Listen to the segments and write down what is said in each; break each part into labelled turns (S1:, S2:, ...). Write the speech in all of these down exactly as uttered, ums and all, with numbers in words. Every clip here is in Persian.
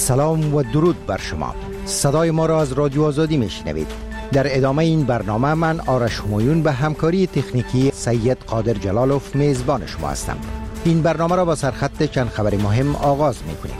S1: سلام و درود بر شما. صدای ما را از رادیو آزادی میشنوید. در ادامه این برنامه من آرش همایون به همکاری تکنیکی سید قادر جلالوف میزبان شما هستم. این برنامه را با سرخط چند خبر مهم آغاز میکنیم.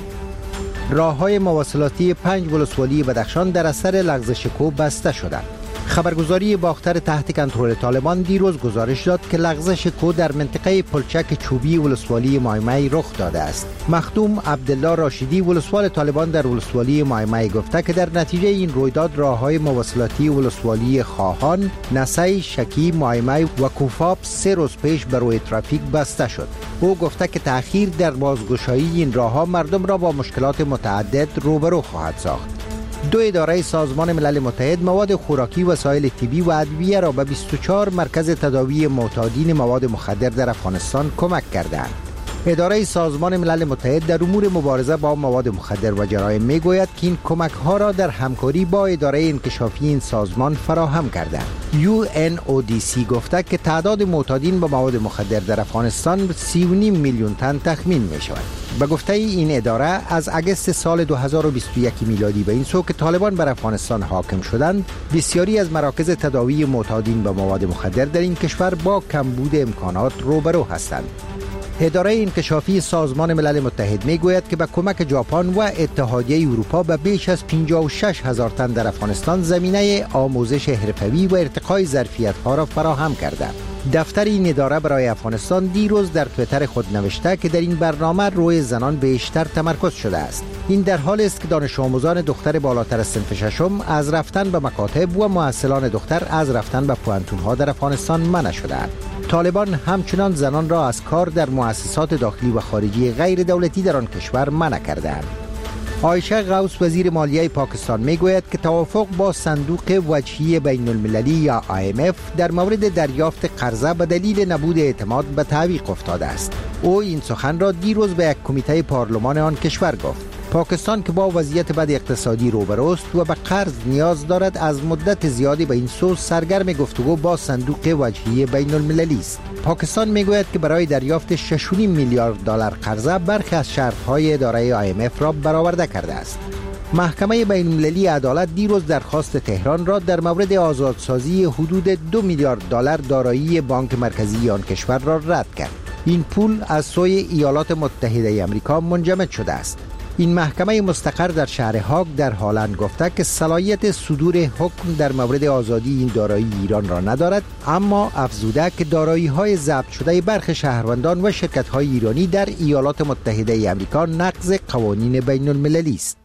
S1: راه‌های مواصلاتی پنج ولسوالی بدخشان در اثر لغزش کوه بسته شدند. خبرگزاری باختر تحت کنترل طالبان دیروز گزارش داد که لغزش کوه در منطقه پلچک چوبی ولسوالی مایمای رخ داده است. مخدوم عبدالله راشدی ولسوال طالبان در ولسوالی مایمای گفته که در نتیجه این رویداد راه‌های مواصلاتی ولسوالی خواهان، نسای، شکی، مایمای و کوفاب سه روز پیش بر روی ترافیک بسته شد. او گفته که تأخیر در بازگشایی این راه‌ها مردم را با مشکلات متعدد روبرو خواهد ساخت. دو اداره سازمان ملل متحد مواد خوراکی، وسایل طبی و ادویه را به بیست و چهار مرکز تداوی معتادین مواد مخدر در افغانستان کمک کردند. اداره سازمان ملل متحد در امور مبارزه با مواد مخدر و جرایم میگوید که این کمک ها را در همکاری با اداره انکشافی این سازمان فراهم کردند. یو ان او دی سی گفته که تعداد معتادین با مواد مخدر در افغانستان سی و نیم میلیون تن تخمین می شود. به گفته این اداره از اگست سال دو هزار و بیست و یک میلادی به این سو که طالبان بر افغانستان حاکم شدند، بسیاری از مراکز تداوی معتادین به مواد مخدر در این کشور با کمبود امکانات روبرو هستند. اداره انکشافی سازمان ملل متحد میگوید که با کمک ژاپن و اتحادیه اروپا به بیش از پنجاه و شش هزار تن در افغانستان زمینه آموزش حرفه‌ای و ارتقای ظرفیت‌ها را فراهم کرده. دفتر این اداره برای افغانستان دیروز در توییتر خود نوشته که در این برنامه روی زنان بیشتر تمرکز شده است. این در حالی است که دانش آموزان دختر بالاتر از صنف ششم از رفتن به مکاتب و محصلان دختر از رفتن به پوانتون‌ها در افغانستان منع شده‌اند. طالبان همچنان زنان را از کار در مؤسسات داخلی و خارجی غیر دولتی در آن کشور منع کرده‌اند. عایشه غوث وزیر مالیه پاکستان میگوید که توافق با صندوق وجهی بین المللی یا آی ام اف در مورد دریافت قرضه به دلیل نبود اعتماد به تعویق افتاده است. او این سخن را دیروز به یک کمیته پارلمان آن کشور گفت. پاکستان که با وضعیت بد اقتصادی روبروست و به قرض نیاز دارد، از مدت زیادی به این سو سرگرم گفتگو با صندوق وجهی بین المللی است. پاکستان میگوید که برای دریافت شش و نیم میلیارد دلار قرضه برخی از شرط‌های اداره آی ام اف را برآورده کرده است. محکمه بین المللی عدالت دیروز درخواست تهران را در مورد آزادسازی حدود دو میلیارد دلار دارایی بانک مرکزی آن کشور را رد کرد. این پول از سوی ایالات متحده آمریکا منجمد شده است. این محکمه مستقر در شهر هاگ در هالند گفته که صلاحیت صدور حکم در مورد آزادی این دارایی ایران را ندارد، اما افزوده که دارایی‌های ضبط شده برخی شهروندان و شرکت‌های ایرانی در ایالات متحده آمریکا نقض قوانین بین المللی است.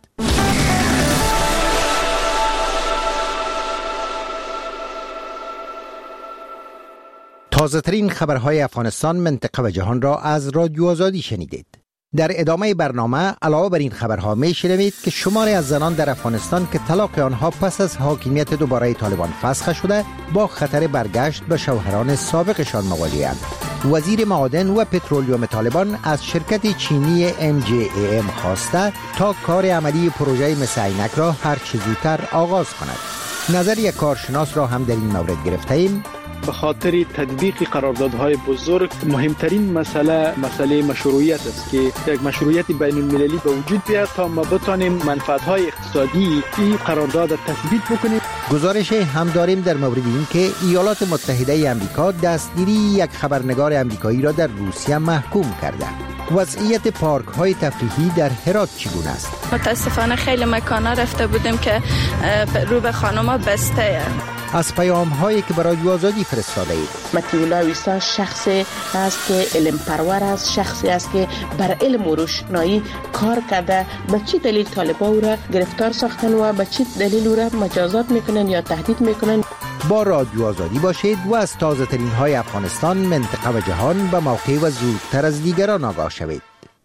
S1: تازه‌ترین خبرهای افغانستان، منطقه و جهان را از رادیو آزادی شنیدید. در ادامه برنامه علاوه بر این خبرها میشنوید که شماری از زنان در افغانستان که طلاق آنها پس از حاکمیت دوباره طالبان فسخ شده با خطر برگشت به شوهران سابقشان مواجه‌اند. وزیر معادن و پترولیوم طالبان از شرکت چینی ام جی ای ام خواسته تا کار عملی پروژه مس عینک را هر چه زودتر آغاز کند. نظر یک کارشناس را هم در این مورد گرفته ایم.
S2: به خاطر تطبیق قراردادهای بزرگ مهمترین مسئله مسئله مشروعیت است که یک مشروعیت بین المللی به وجود بیاد تا ما بتوانیم منفعت‌های اقتصادی این قرارداد را تثبیت بکنیم.
S1: گزارش هم داریم در مورد این که ایالات متحده آمریکا دستگیری یک خبرنگار آمریکایی را در روسیه محکوم کرده. وضعیت پارک های تفریحی در هرات چگونه است؟
S3: متاسفانه خیلی مکانا رفته بودیم که رو به خانما بسته.
S1: از پیام هایی که برای آزادی فرستاده اید.
S4: مطیولا ویسا شخصی است که علم پرور است، شخصی است که بر علم و روشنایی کار کرده. به چه دلیل طالبا او را گرفتار ساختن و به چه دلیل او را مجازات میکنن یا تهدید میکنن؟
S1: با رادیو آزادی باشید و از تازه ترین های افغانستان، منطقه و جهان به موقع و زودتر از دیگران آگاه شوید.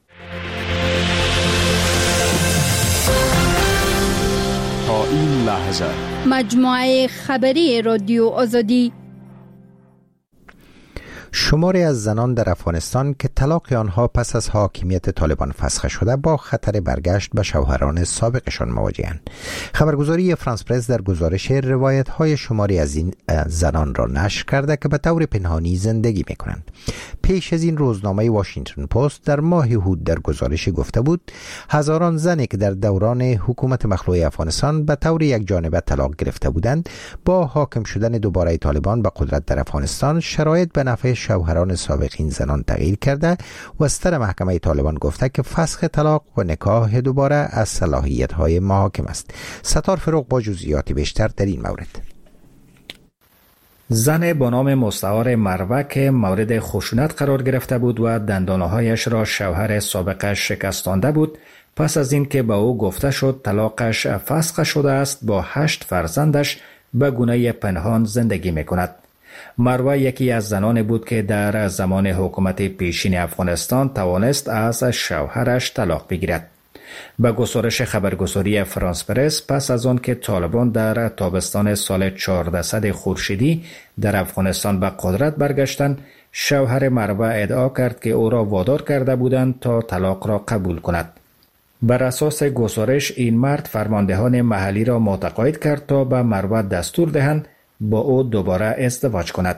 S5: تا این لحظه
S6: مجموعه خبری رادیو آزادی.
S1: شماری از زنان در افغانستان که طلاق آنها پس از حاکمیت طالبان فسخ شده با خطر برگشت به شوهران سابقشان مواجهند. خبرگزاری فرانس پرس در گزارش روایت های شماری از این زنان را نشر کرده که به طور پنهانی زندگی می کنند. پیش از این روزنامه واشنگتن پست در ماه اوت در گزارش گفته بود هزاران زنی که در دوران حکومت مخلوع افغانستان به طور یک جانبه طلاق گرفته بودند با حاکم شدن دوباره طالبان به قدرت در افغانستان شرایط به نفع شوهران سابق این زنان تغییر کرده و ستر محکمه طالبان گفته که فسخ طلاق و نکاح دوباره از صلاحیت‌های محاکم است. ستار فروغ با جزئیات بیشتر در این مورد.
S6: زن با نام مستعار مروه که مورد خشونت قرار گرفته بود و دندانهایش را شوهر سابقش شکستانده بود، پس از این که به او گفته شد طلاقش فسخ شده است با هشت فرزندش به گونه پنهان زندگی میکند. مروه یکی از زنان بود که در زمان حکومت پیشین افغانستان توانست از شوهرش طلاق بگیرد. به گزارش خبرگزاری فرانس پرس پس از آن که طالبان در تابستان سال چهاردهصد خورشیدی در افغانستان به قدرت برگشتند، شوهر مروه ادعا کرد که او را وادار کرده بودند تا طلاق را قبول کند. بر اساس گزارش این مرد فرماندهان محلی را متقاعد کرد تا به مروه دستور دهند با او دوباره ازدواج کند.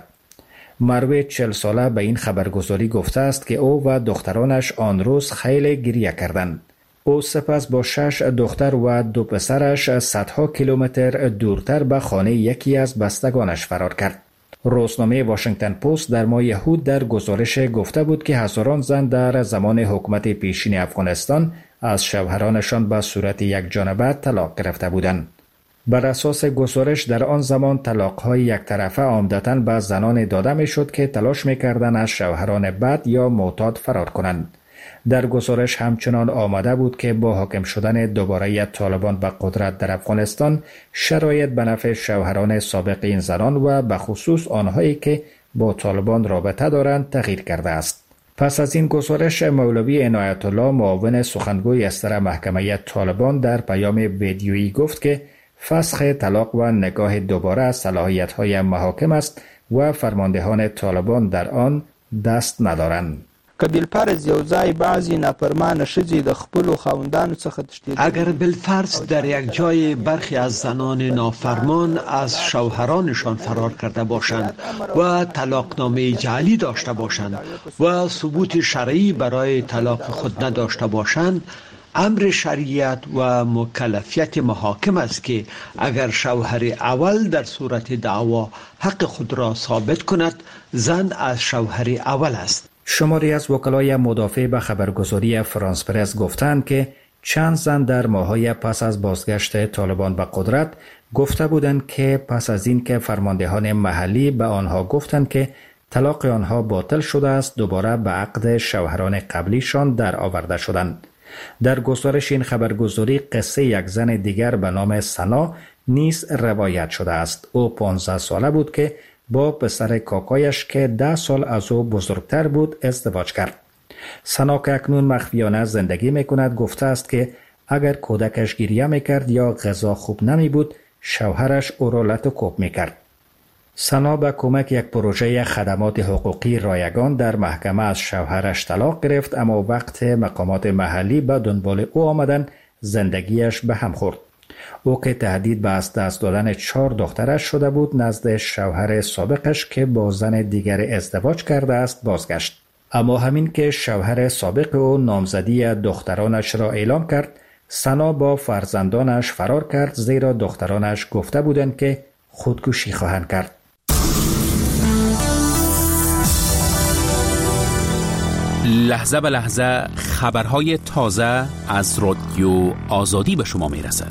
S6: مروه چهل ساله به این خبرگزاری گفته است که او و دخترانش آن روز خیلی گریه کردند. او سپس با شش دختر و دو پسرش صدها کیلومتر دورتر به خانه یکی از بستگانش فرار کرد. روزنامه واشنگتن پست در ماه اوت در گزارش گفته بود که هزاران زن در زمان حکومت پیشین افغانستان از شوهرانشان به صورت یک جانبه طلاق گرفته بودند. بر اساس گزارش در آن زمان طلاق‌های یک طرفه عمدتاً به زنان داده می‌شد که تلاش می‌کردند از شوهران بد یا معتاد فرار کنند. در گزارش همچنان آمده بود که با حاکم شدن دوباره طالبان به قدرت در افغانستان شرایط به نفع شوهران سابق این زنان و به خصوص آنهایی که با طالبان رابطه دارند تغییر کرده است. پس از این گزارش مولوی عنایت الله معاون سخنگوی اصدر محکمه طالبان در پیام ویدیویی گفت که فسخ طلاق و نکاح دوباره از صلاحیت‌های محاکم است و فرماندهان طالبان در آن دست ندارند.
S7: که بالفرض یو ځای بعضی نافرمان ښځې د خپلو خاوندانو څخه تښتېدلې،
S8: اگر بالفرض در یک جای برخی از زنان نافرمان از شوهرانشان فرار کرده باشند و طلاقنامه جعلی داشته باشند و ثبوت شرعی برای طلاق خود نداشته باشند، امر شریعت و مکلفیت محاکم است که اگر شوهر اول در صورت دعوا حق خود را ثابت کند، زن از شوهر اول است.
S6: شماری از وکلای مدافع به خبرگزاری فرانس پرس گفتند که چند زن در ماه‌های پس از بازگشت طالبان به قدرت گفته بودند که پس از این که فرماندهان محلی به آنها گفتند که طلاق آنها باطل شده است، دوباره به عقد شوهران قبلیشان در آورده شدند. در گزارش این خبرگزاری قصه یک زن دیگر به نام سنا نیز روایت شده است. او پانزده ساله بود که با پسر کاکایش که ده سال از او بزرگتر بود ازدواج کرد. سنا که اکنون مخفیانه زندگی میکند گفته است که اگر کودکش گریه میکرد یا غذا خوب نمی بود، شوهرش او را لط و کوب میکرد. سنا به کمک یک پروژه خدمات حقوقی رایگان در محکمه از شوهرش طلاق گرفت، اما وقت مقامات محلی به دنبال او آمدن زندگیش به هم خورد. او که تهدید به از دست دادن چهار دخترش شده بود نزد شوهر سابقش که با زن دیگر ازدواج کرده است بازگشت. اما همین که شوهر سابق او نامزدی دخترانش را اعلام کرد، سنا با فرزندانش فرار کرد، زیرا دخترانش گفته بودند که خودکشی خواهند کرد.
S9: لحظه به لحظه خبرهای تازه از رادیو آزادی به شما می رسد.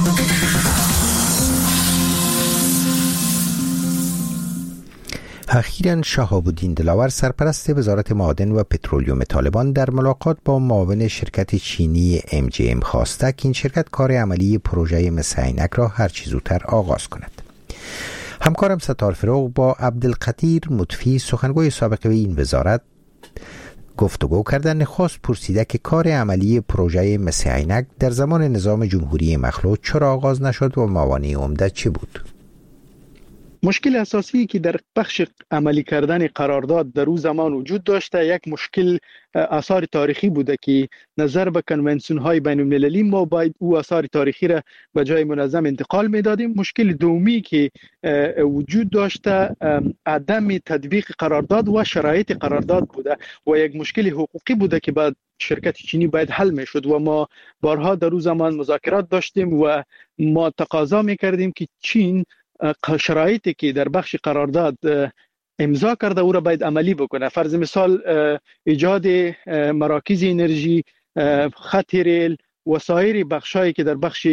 S1: اخیراً شهاب الدین دلاور سرپرست وزارت معادن و پترولیوم طالبان در ملاقات با معاون شرکت چینی ام جی ام خواسته که این شرکت کار عملی پروژه مس عینک را هر چه زودتر آغاز کند. همکارم ستار فروغ با عبدالقدیر مطفی سخنگوی سابق این وزارت گفتگو کردن نخست پرسیده که کار عملی پروژه مس عینک در زمان نظام جمهوری مخلوع چرا آغاز نشد و موانع عمده چی بود؟
S2: مشکل اساسی که در بخش عملی کردن قرارداد در اون زمان وجود داشته یک مشکل آثار تاریخی بوده که نظر به کنونسیون های بین المللی ما باید او آثار تاریخی را به جای منظم انتقال میدادیم. مشکل دومی که وجود داشته عدم تطبیق قرارداد و شرایط قرارداد بوده و یک مشکل حقوقی بوده که بعد شرکت چینی باید حل میشد و ما بارها در اون زمان مذاکرات داشتیم و ما تقاضا میکردیم که چین شرایطی که در بخش قرارداد امضا کرده او را باید عملی بکنه. فرض مثال ایجاد مراکز انرژی، خط ریل و سایر بخشایی که در بخش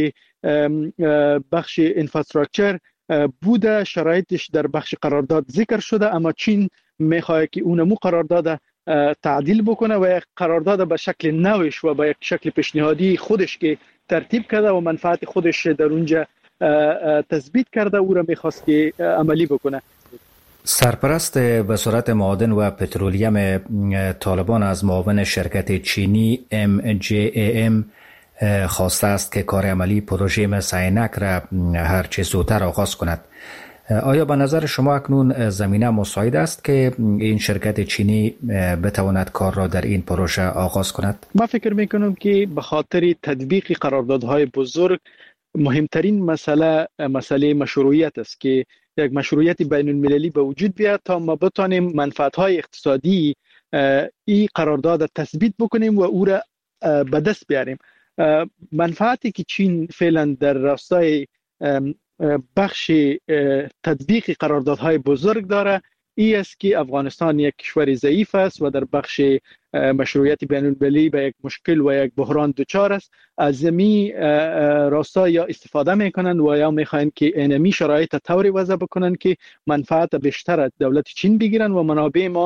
S2: بخش انفراستراکچر بوده شرایطش در بخش قرارداد ذکر شده، اما چین میخواد که اونمو قرارداد تعدیل بکنه و یک قرارداد به شکل نوش و به یک شکل پیشنهادی خودش که ترتیب کرده و منفعت خودش در اونجا تثبیت کرده او را میخواست که عملی بکنه.
S6: سرپرست وزارت معادن و پترولیم طالبان از معاون شرکت چینی ام جی ای ام خواسته است که کار عملی پروژه مس عینک را هر چه زودتر آغاز کند. آیا به نظر شما اکنون زمینه مساعد است که این شرکت چینی بتواند کار را در این پروژه آغاز کند؟
S2: من فکر میکنم که به خاطر تطبیق قراردادهای بزرگ مهمترین مسئله مسئله مشروعیت است که یک مشروعیت بین المللی به وجود بیاد تا ما بتانیم منفعت‌های اقتصادی این قرارداد تثبیت بکنیم و او را به دست بیاریم. منفعتی که چین فعلا در راستای بخش تطبیق قراردادهای بزرگ داره این است که افغانستان یک کشور ضعیف است و در بخش مشروعیت بین المللی به یک مشکل و یک بحران دچار است. از زمین راستا یا استفاده میکنن و یا میخواین که اینمی شرایط طوری وضع بکنن که منفعت بیشتر از دولت چین بگیرن و منابع ما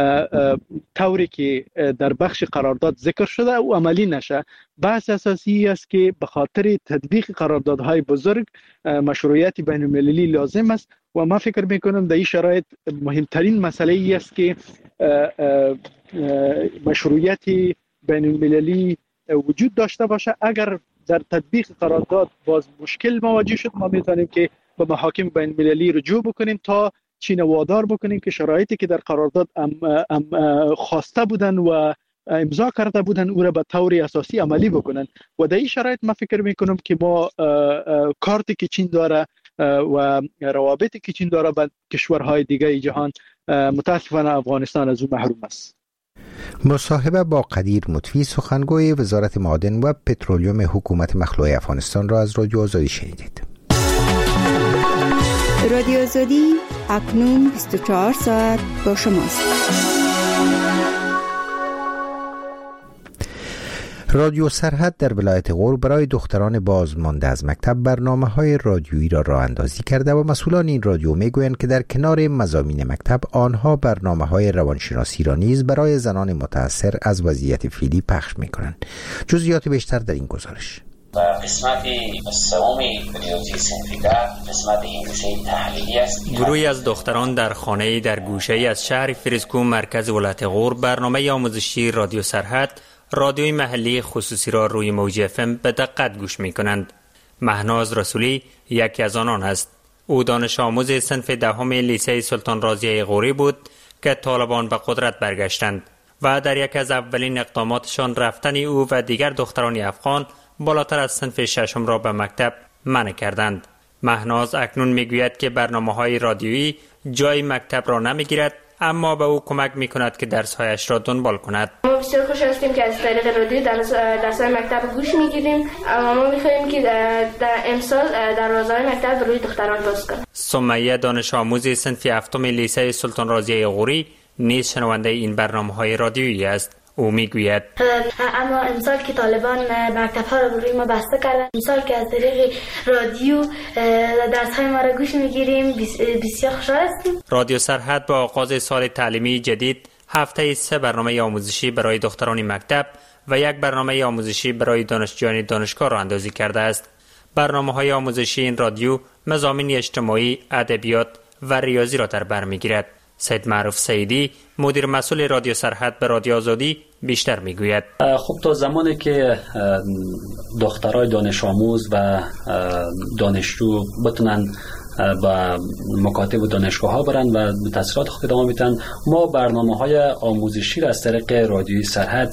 S2: طوری که در بخش قرارداد ذکر شده و عملی نشه. بحث اساسی است که به خاطر تطبیق قراردادهای بزرگ مشروعیت بین المللی لازم است و ما فکر میکنم در این شرایط مهمترین مسئله ای است که مشروعیت بین المللی وجود داشته باشه. اگر در تطبیق قرارداد باز مشکل مواجه شد ما میتونیم که به محاکم بین المللی رجوع بکنیم تا چین وادار بکنیم که شرایطی که در قرارداد ام ام خواسته بودن و امضا کرده بودن او را به طور اساسی عملی بکنن و در این شرایط ما فکر میکنم که ما کارتی که چین داره و روابطی که چین داره با کشورهای دیگه جهان متاسفانه افغانستان از اون محروم است.
S1: مصاحبه با قدیر مطفی سخنگوی وزارت معادن و پترولیم حکومت مخلوع افغانستان را از رادیو آزادی شنیدید.
S10: رادیو آزادی اکنون بیست و چهار ساعت با شماست.
S1: رادیو سرحد در ولایت غور برای دختران بازمانده از مکتب برنامه‌های رادیویی را راه اندازی کرده و مسئولان این رادیو میگویند که در کنار مضامین مکتب آنها برنامه‌های روانشناسی را نیز برای زنان متأثر از وضعیت فعلی پخش می‌کنند. جزئیات بیشتر در این گزارش.
S11: قسمت سوم ریاضی صنفی ده قسمت هندسه تحلیلی است.
S12: گروهی از دختران در خانه‌ای در گوشه‌ای از شهر فریسکو مرکز ولایت غور برنامه آموزشی رادیو سرحد رادیوی محلی خصوصی را روی موج اف ام به دقت گوش می کنند. مهناز رسولی یکی از آنان است. او دانش آموز صنف دهم لیسه سلطان رازیه غوری بود که طالبان به قدرت برگشتند و در یک از اولین اقداماتشان رفتن او و دیگر دختران افغان بالاتر از صنف ششم را به مکتب منع کردند. مهناز اکنون میگوید که برنامه‌های رادیویی جای مکتب را نمیگیرد، اما به او کمک میکند که درس‌هایش را دنبال کند.
S13: ما بسیار خوش هستیم که از طریق رادیو درس درس‌های مکتب گوش میگیریم، اما ما می‌خواهیم که در امسال دروازه‌های مکتب روی دختران باز کنیم.
S12: سمیه دانش آموز صنف هفتم لیسه سلطان رازیه غوری نیز شنونده این برنامه‌های رادیویی است. او میگوید
S13: اما امسال که طالبان مکتب‌ها را روی ما بسته کردند، امسال که از طریق رادیو درس‌های ما را گوش می‌گیریم بسیار خوشحال هستیم.
S12: رادیو سرحد با آغاز سال تعلیمی جدید هفته سه برنامه آموزشی برای دختران مکتب و یک برنامه آموزشی برای دانشجویان دانشگاه را اندازی کرده است. برنامه‌های آموزشی این رادیو مضامین اجتماعی، ادبیات و ریاضی را در بر می‌گیرد. سید معروف سیدی مدیر مسئول رادیو سرحد به رادیو آزادی بیشتر میگوید
S14: خب تا زمانی که دخترای دانش آموز و دانشجو بتونن و مکاتب و دانشگاه ها برن و تحصیلات خود ادامه بدن. ما برنامه‌های آموزشی را از طریق رادیوی سرحد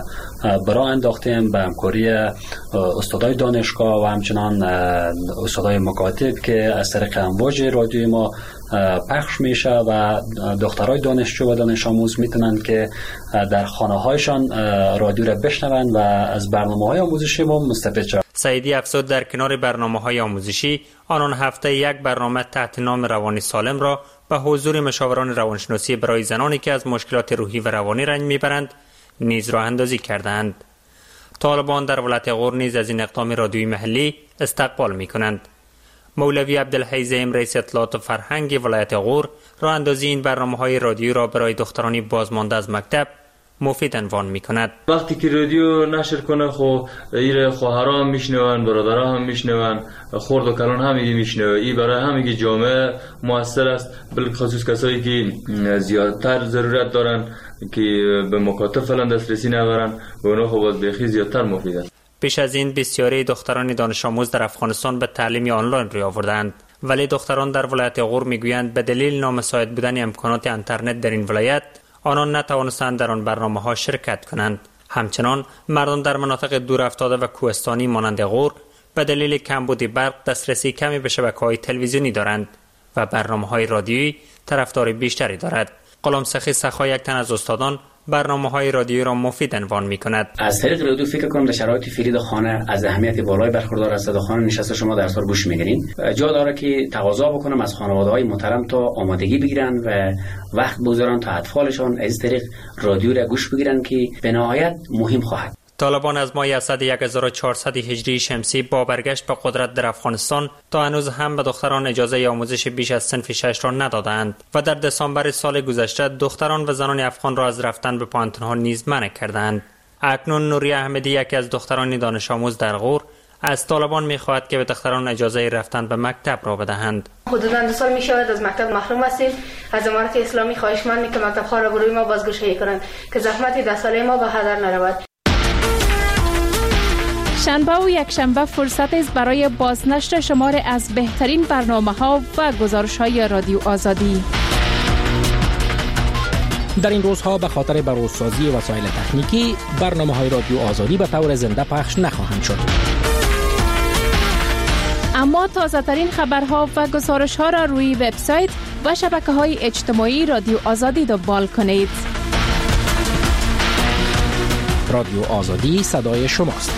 S14: برای انداختیم به همکاری استادای دانشگاه و همچنان استادای مکاتب که از طریق امواج رادیوی ما پخش میشه و دخترای دانشجو و دانش آموز میتونن که در خانه هایشان رادیو را بشنون و از برنامه‌های آموزشی ما مستفید شوند.
S12: سعیدی افزود در کنار برنامه‌های آموزشی آنان هفته یک برنامه تحت نام روانی سالم را به حضور مشاوران روانشناسی برای زنانی که از مشکلات روحی و روانی رنج میبرند نیز راه اندازی کردند. طالبان در ولایت غور نیز از این اقدام رادیوی محلی استقبال میکنند. مولوی عبدالحی زعیم رئیس اطلاعات و فرهنگ ولایت غور راه اندازی این برنامه‌های رادیو را برای دخترانی بازمانده از مکتب مفید عنوان میکند.
S15: وقتی که رادیو نشر کنه خو ایر خواهرها هم میشنون، برادرها هم میشنون، خرد و کلان همگی میشنون. این برای همگی جامعه موثر است، بالخصوص کسایی که زیادتر ضرورت دارن که به مکاتب فعلا دسترسی ندارن و اونا خو باز بخی زیادتر مفید است.
S12: پیش از این بسیاری دختران دانش آموز در افغانستان به تعلیم آنلاین روی آوردند، ولی دختران در ولایت غور میگویند به دلیل نامساعد بودن امکانات اینترنت در این ولایت آنان نتوانستند در آن برنامه‌ها شرکت کنند. همچنان مردم در مناطق دور افتاده و کوهستانی مانند غور به دلیل کمبود برق دسترسی کمی به شبکه‌های تلویزیونی دارند و برنامه‌های رادیویی طرفدار بیشتری دارد. غلام سخی سخا یک تن از استادان برنامه‌های رادیویی را مفید عنوان می‌کند.
S16: از طریق رادیو فکر کنم در شرایط فعلی خانه از اهمیت بالای برخوردار است. در خانه نشسته شما درس رو گوش می‌گیرین. جا داره که تقاضا بکنم از خانواده‌های محترم تا آمادگی بگیرن و وقت بگذارن تا اطفالشان از طریق رادیو را گوش بگیرن که به نهایت مهم خواهد.
S12: طالبان از ماه اسد هزار و چهارصد هجری شمسی با برگشت به قدرت در افغانستان تا هنوز هم به دختران اجازه آموزش بیش از صنف شش را ندادند و در دسامبر سال گذشته دختران و زنان افغان را از رفتن به پانتون‌ها نیز منع کردند. اکنون نوری احمدی یکی از دختران دانش آموز در غور از طالبان می‌خواهد که به دختران اجازه رفتن به مکتب را بدهند.
S13: حدوداً دو سال می‌شود از مکتب محروم هستیم. از امارت اسلامی خواهشمند می‌کنم که مکتب‌ها را برای ما بازگشایی کنند که زحمت ده ساله ما به هدر نرود.
S17: شنبه و یک شنبه فرصت است برای بازنشر شمار از بهترین برنامه‌ها و گزارش‌های رادیو آزادی.
S18: در این روزها به خاطر بروزسازی وسایل تکنیکی برنامه‌های رادیو آزادی به طور زنده پخش نخواهند شد.
S17: اما تازه‌ترین خبرها و گزارش‌ها را روی وبسایت و شبکه‌های اجتماعی رادیو آزادی دنبال کنید.
S18: رادیو آزادی صدای شماست.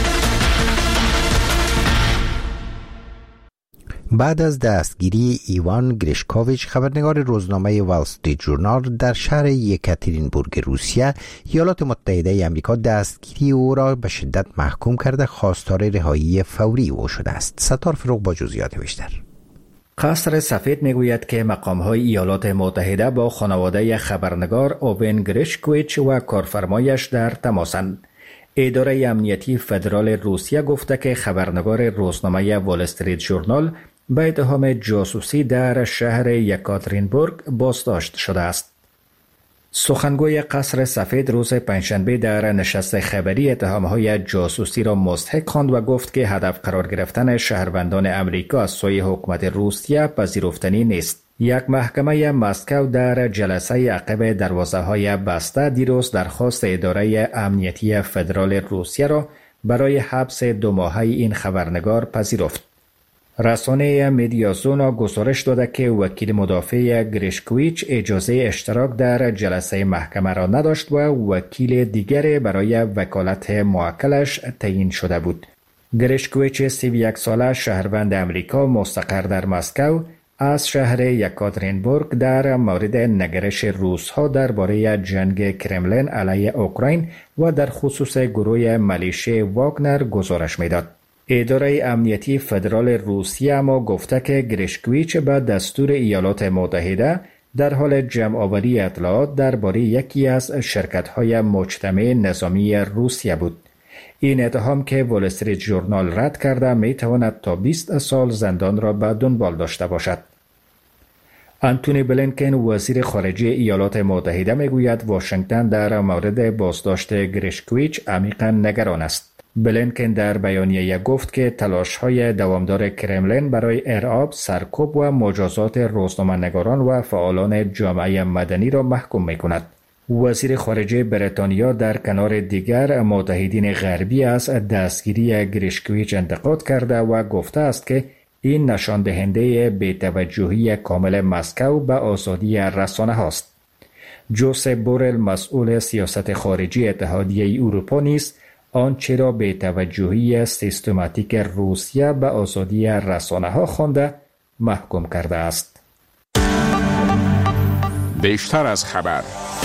S1: بعد از دستگیری ایوان گریشکوویچ خبرنگار روزنامه وال استریت ژورنال در شهر یکاترینبورگ روسیه، ایالات متحده آمریکا دستگیری او را به شدت محکوم کرده خواستار رهایی فوری او شده است. ستار فروغ با جزئیات بیشتر.
S6: قصر سفید میگوید که مقام‌های ایالات متحده با خانواده خبرنگار اوین گریشکوویچ و کارفرمایش در تماسند. اداره امنیتی فدرال روسیه گفته که خبرنگار روزنامه وال استریت ژورنال به اتهام جاسوسی در شهر یکاترینبورگ بازداشت شده است. سخنگوی قصر سفید روز پنجشنبه در نشست خبری اتهام‌های جاسوسی را مستحق خواند و گفت که هدف قرار گرفتن شهروندان امریکا از سوی حکومت روسیه پذیرفتنی نیست. یک محکمه مسکو در جلسه عقب دروازه‌های بسته دیروز درخواست اداره امنیتی فدرال روسیه را برای حبس دو ماهه این خبرنگار پذیرفت. رسانه مدیازونا گزارش داده که وکیل مدافع گریشکوویچ اجازه اشتراک در جلسه محکمه را نداشت و وکیل دیگر برای وکالت موکلش تعیین شده بود. گریشکوویچ سی و یک ساله شهروند امریکا مستقر در مسکو از شهر یکاترینبورگ در مورد نگرش روس‌ها درباره جنگ کرملین علیه اوکراین و در خصوص گروه ملیشه واگنر گزارش می‌داد. اداره امنیتی فدرال روسیه اما گفته که گریشکوویچ به دستور ایالات متحده در حال جمع‌آوری اطلاعات درباره یکی از شرکت‌های مجتمع نظامی روسیه بود. این اتهام که وال استریت ژورنال رد کرده می‌تواند تا بیست سال زندان را به دنبال داشته باشد. آنتونی بلینکن وزیر خارجه ایالات متحده میگوید واشنگتن در مورد بازداشت گریشکوویچ عمیقاً نگران است. بلینکن در بیانیه گفت که تلاش‌های دوامدار کرملین برای ارعاب، سرکوب و مجازات روزنامه‌نگاران و فعالان جامعه مدنی را محکوم می‌کند. وزیر خارجه بریتانیا در کنار دیگر متحدین غربی از دستگیری گریشکویچ انتقاد کرده و گفته است که این نشان دهنده بی‌توجهی کامل مسکو به آزادی رسانه است. جوزپ بورل مسئول سیاست خارجی اتحادیه اروپا نیز آنچه را بی‌توجهی سیستماتیک روسیه به آزادی رسانه ها خوانده محکوم کرده است.
S5: بیشتر از خبر.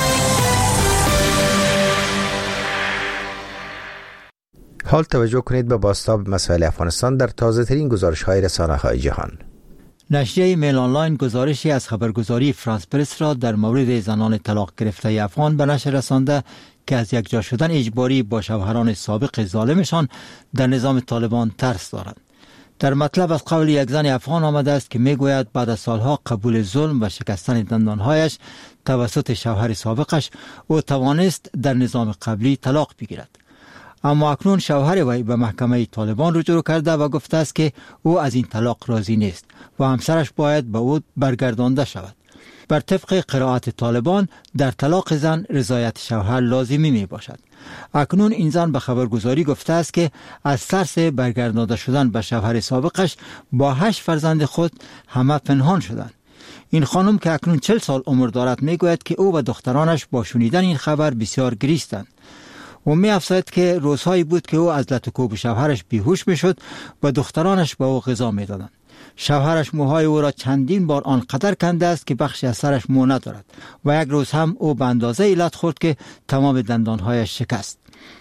S1: حال توجه کنید به بازتاب مسائل افغانستان در تازه ترین گزارش های رسانه های جهان.
S19: نشریه میل آنلاین گزارشی از خبرگزاری فرانس پرس را در مورد زنان طلاق گرفته افغان به نشر رسانده که از یک جا شدن اجباری با شوهران سابق ظالمشان در نظام طالبان ترس دارند. در مطلب از قول یک زن افغان آمده است که میگوید بعد از سالها قبول ظلم و شکستن دندانهایش توسط شوهر سابقش او توانست در نظام قبلی طلاق بگیرد. اما اکنون شوهر وی به محکمه طالبان رجوع کرده و گفته است که او از این طلاق راضی نیست و همسرش باید به او برگردانده شود. بر طبق قرائت طالبان در طلاق زن رضایت شوهر لازمی می باشد. اکنون این زن به خبرگزاری گفته است که از ترس برگردانده شدن به شوهر سابقش با هشت فرزند خود همه پنهان شدند. این خانم که اکنون چهل سال عمر دارد می گوید که او و دخترانش با شنیدن این خبر بسیار گریستند. و می افزاید که روزهایی بود که او از لطوکوب شوهرش بیهوش می شد و دخترانش به او غذا می دادند. شوهرش موهای او را چندین بار آنقدر کنده است که بخشی از سرش مو ندارد و یک روز هم او به اندازه علت خورد که تمام دندانهایش شکست.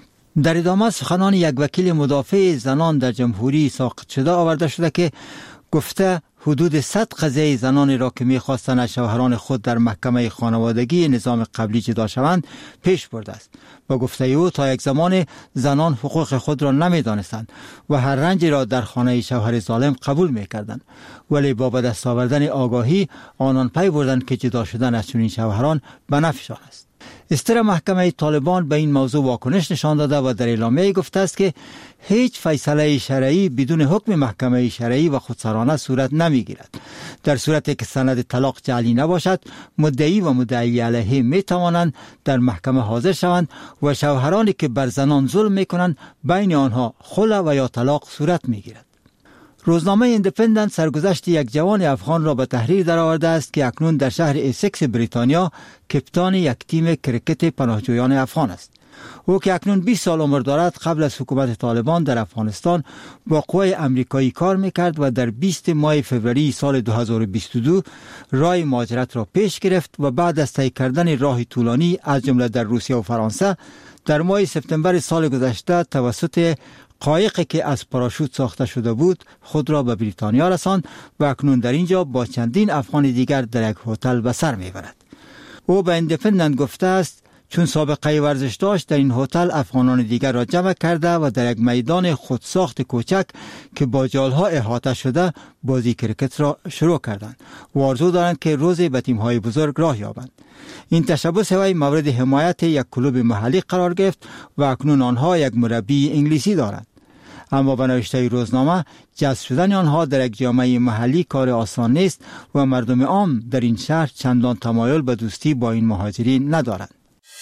S19: در ادامه سخنان یک وکیل مدافع زنان در جمهوری ساقط شده آورده شده که گفته حدود صد قضیه زنانی را که می‌خواستند از شوهران خود در محکمه خانوادگی نظام قبلی جدا شوند پیش برده است و گفته او تا یک زمان زنان حقوق خود را نمی‌دانستند و هر رنجی را در خانه شوهر ظالم قبول می‌کردند، ولی با به دست آوردن آگاهی آنان پی بردند که جدا شدن از چنین شوهران به نفعشان است. استر محکمه طالبان به این موضوع واکنش نشان داده و در اعلامیه گفته است که هیچ فیصله شرعی بدون حکم محکمه شرعی و خودسرانه صورت نمیگیرد. در صورتی که سند طلاق جعلی نباشد، مدعی و مدعی علیه می توانند در محکمه حاضر شوند و شوهرانی که بر زنان ظلم میکنند بین آنها خلع و یا طلاق صورت میگیرد. روزنامه ایندیپندنت سرگذشت یک جوان افغان را به تحریر درآورده است که اکنون در شهر اسکس بریتانیا کپتان یک تیم کرکت پناهجویان افغان است. او که اکنون بیست سال عمر دارد قبل از حکومت طالبان در افغانستان با قوای امریکایی کار میکرد و در بیست ماه فوریه سال دو هزار و بیست و دو راه مهاجرت را پیش گرفت و بعد از طی کردن راه طولانی از جمله در روسیه و فرانسه در ماه سپتامبر سال گذشته توسط قایقی که از پاراشوت ساخته شده بود خود را به بریتانیا رساند و اکنون در اینجا با چندین افغان دیگر در یک هتل به سر میبرد. او به ایندیپندنت گفته است چون سابقه ورزش داشت در این هتل افغانان دیگر را جمع کرده و در یک میدان خودساخت کوچک که با جالها احاطه شده بازی کرکت را شروع کردند و آرزو دارند که روزی به تیم‌های بزرگ راه یابند. این تشبث وی مورد حمایت یک کلوب محلی قرار گرفت و اکنون آنها یک مربی انگلیسی دارند. اما به نوشته روزنامه جذب شدن آنها در یک جامعه محلی کار آسان نیست و مردم عام در این شهر چندان تمایل به دوستی با این مهاجرین ندارند.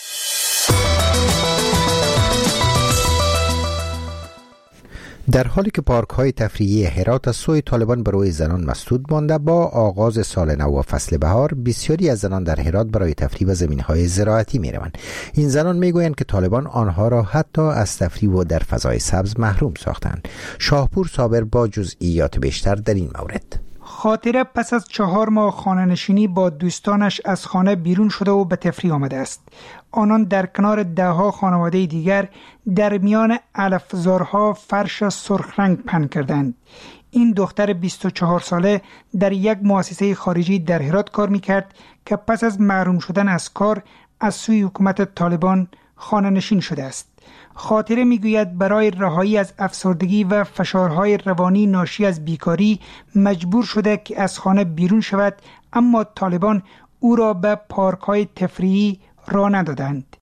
S1: در حالی که پارک های تفریحی هرات از سوی طالبان به روی زنان مسدود مانده، با آغاز سال نو و فصل بهار بسیاری از زنان در هرات برای تفریح به زمین های زراعتی می روند. این زنان می گویند که طالبان آنها را حتی از تفریح و در فضای سبز محروم ساختند. شاهپور صابر با جزئیات بیشتر در این مورد.
S20: خاطره پس از چهار ماه خانه نشینی با دوستانش از خانه بیرون شده و به تفریح آمده است. آنان در کنار دهها خانواده دیگر در میان علفزارها فرش سرخ رنگ پهن کردند. این دختر بیست و چهار ساله در یک مؤسسه خارجی در هرات کار میکرد که پس از محروم شدن از کار از سوی حکومت طالبان خانه نشین شده است. خاطره میگوید برای رهایی از افسردگی و فشارهای روانی ناشی از بیکاری مجبور شده که از خانه بیرون شود، اما طالبان او را به پارک‌های تفریحی راه ندادند.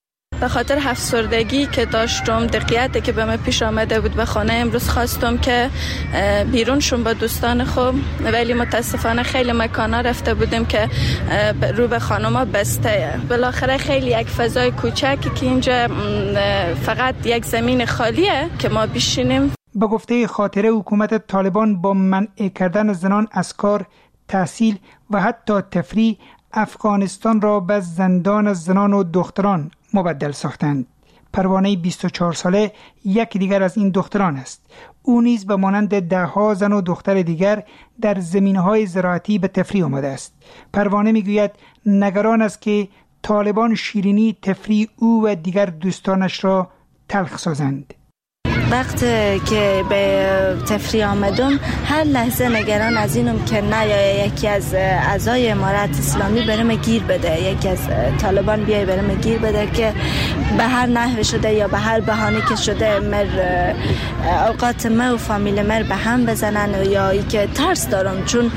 S3: به خاطر افسردگی که داشتم، دقیقتی که به من پیش آمده بود به خانه، امروز خواستم که بیرون شم با دوستان خوب، ولی متاسفانه خیلی مکانا رفته بودیم که رو به خانوما بسته. بالاخره خیلی یک فضای کوچکی که اینجا فقط یک زمین خالیه که ما بشینیم.
S20: به گفته خاطره، حکومت طالبان با منع کردن زنان از کار، تحصیل و حتی تفریح افغانستان را به زندان زنان و دختران مبدل ساختند. پروانه بیست و چهار ساله یک دیگر از این دختران است. او نیز به مانند دهها زن و دختر دیگر در زمینهای زراعتی به تفریح آمده است. پروانه میگوید نگران است که طالبان شیرینی تفریح او و دیگر دوستانش را تلخ سازند.
S21: وقتی که به تفریح آمدم هر لحظه نگران از اینم که نه یا یکی از اعضای امارت اسلامی برم گیر بده، یکی از طالبان بیای برم گیر بده که به هر نحو شده یا به هر بهانه که شده مر اوقات ما و فامیل مر به هم بزنن، یا ای که ترس دارم چون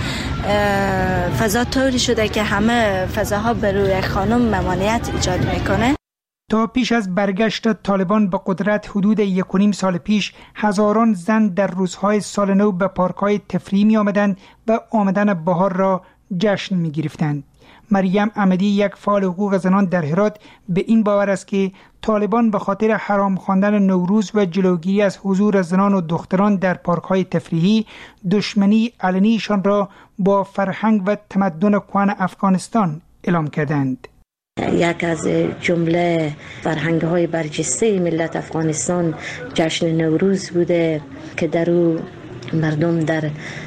S21: فضا طوری شده که همه فضاها بر روی خانم ممانعت ایجاد میکنه.
S20: تا پیش از برگشت طالبان به قدرت حدود یک و نیم سال پیش هزاران زن در روزهای سال نو به پارک‌های تفریحی می آمدند و آمدن بهار را جشن می گرفتند. مریم احمدی، یک فعال حقوق زنان در هرات، به این باور است که طالبان به خاطر حرام خواندن نوروز و جلوگیری از حضور زنان و دختران در پارک‌های تفریحی دشمنی علنیشان را با فرهنگ و تمدن کهن افغانستان اعلام کردند.
S22: یک از جمله فرهنگ های برجسته ملت افغانستان جشن نوروز بوده که در او مردم در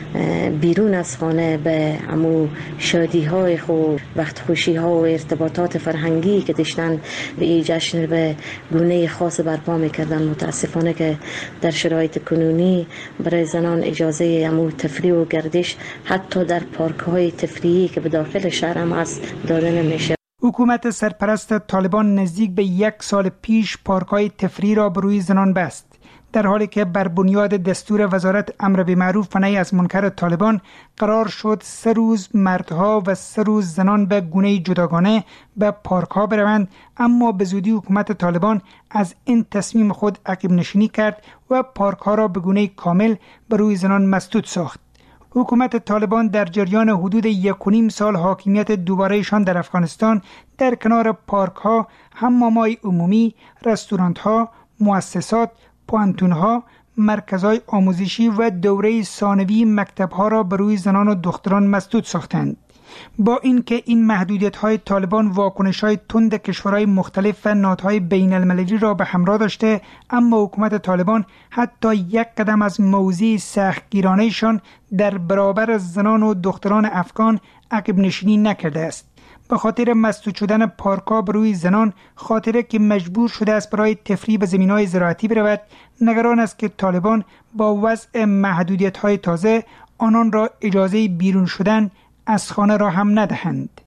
S22: بیرون از خانه به امو شادی های خود، وقت خوشی ها و ارتباطات فرهنگی که داشتن به این جشن به گونه خاص برپا میکردن. متاسفانه که در شرایط کنونی برای زنان اجازه امو تفریح و گردش حتی در پارک های تفریحی که به داخل شهر هم هست داده نمیشه.
S20: حکومت سرپرست طالبان نزدیک به یک سال پیش پارک‌های تفریحی را به روی زنان بست، در حالی که بر بنیاد دستور وزارت امر بالمعروف و نهی از منکر طالبان قرار شد سه روز مردها و سه روز زنان به گونه جداگانه به پارک‌ها بروند، اما به زودی حکومت طالبان از این تصمیم خود عقب نشینی کرد و پارک‌ها را به گونه کامل به روی زنان مسدود ساخت. حکومت طالبان در جریان حدود یک و نیم سال حاکمیت دوبارهشان در افغانستان در کنار پارک ها، حمام‌های عمومی، رستوران ها، مؤسسات، پوانتون ها، مرکزهای آموزشی و دوره ثانوی مکتب ها را به روی زنان و دختران مسدود ساختند. با اینکه این محدودیت های طالبان واکنش های تند کشورهای مختلف و نهادهای بین المللی را به همراه داشته، اما حکومت طالبان حتی یک قدم از موضع سختگیرانهشان در برابر زنان و دختران افغان عقب نشینی نکرده است. به خاطر مسدود شدن پارک‌ها بر روی زنان، خاطره که مجبور شده است برای تفریح به زمین‌های زراعتی برود، نگران است که طالبان با وضع محدودیت‌های تازه آنان را اجازه بیرون شدن از خانه را هم ندهند.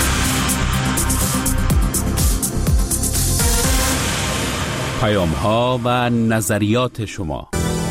S9: پیام‌ها و نظریات شما.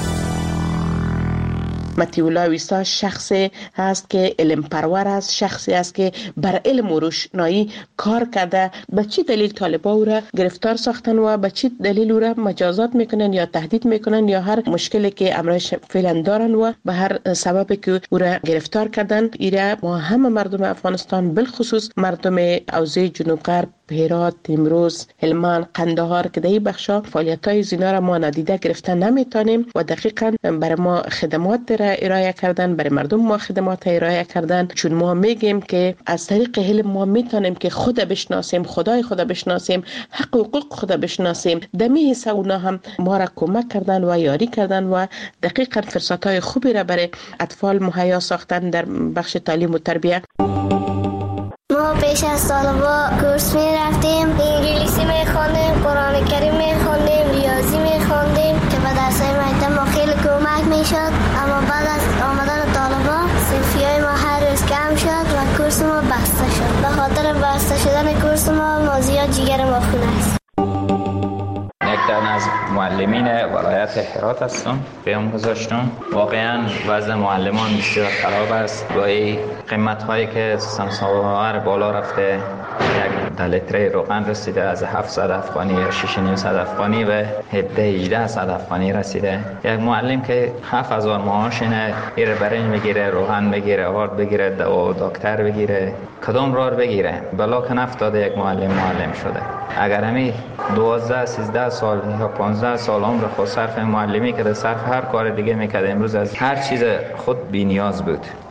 S4: مطیع ویسا شخصی است که علم پرور است، شخصی است که بر علم و روشنایی کار کرده. به چی دلیل طالبا او را گرفتار ساختن و به چی دلیل او را مجازات میکنن یا تهدید میکنن یا هر مشکلی که امرش فعلا دارن و به هر سببی که او را گرفتار کردن، ایره ما همه مردم افغانستان بالخصوص مردم حوزه جنوب غرب، هرات، نیمروز، هلمند، قندهار که در این بخشا فعالیت‌های زینا را ما نادیده گرفتن نمیتونیم و دقیقاً برای ما خدمات را ارائه کردن، برای مردم ما خدمات ارائه کردن، چون ما میگیم که از طریق علم ما میتونیم که خود بشناسیم، خدای خود بشناسیم، حق و حقوق خود بشناسیم. دمی حصه اونا هم ما را کمک کردن و یاری کردن و دقیقاً فرصت‌های خوبی را برای اطفال مهیا ساختن در بخش تعلیم و تربیت.
S23: ما پیش از طالبا کورس می رفتیم، انگلیسی می خوندیم، قرآن کریم می خوندیم، ریاضی می خوندیم که به درسای مکتب ما خیلی کمک می شد. اما بعد از آمدن طالبا صرفی های ما هر روز کم شد و کورس ما بسته شد. به خاطر بسته شدن کورس ما ما زیاد جگر ما خونه است.
S24: یک تن از معلمین ولایت هرات هستم. پیام گذاشتم. واقعا وضع معلمان بسیار خراب است. با این قیمت هایی که سمساور بالا رفته، یک ده لیتر روغن رسیده، از هفتصد افغانی یا شش و نیم صد افغانی به هفده هجده صد افغانی رسیده. یک معلم که هفت هزار معاش اینه، ایره برنج بگیره، روغن بگیره، آورد بگیره، دوا و دکتر بگیره، کدام راه بگیره؟ بلا که نفتاده یک معلم معلم شده. اگر همی دوازده سیزده سال یا پانزده سال عمر خود صرف معلمی که صرف هر کار دیگه میکرد، امروز از هر چیز خود بی نیاز بود.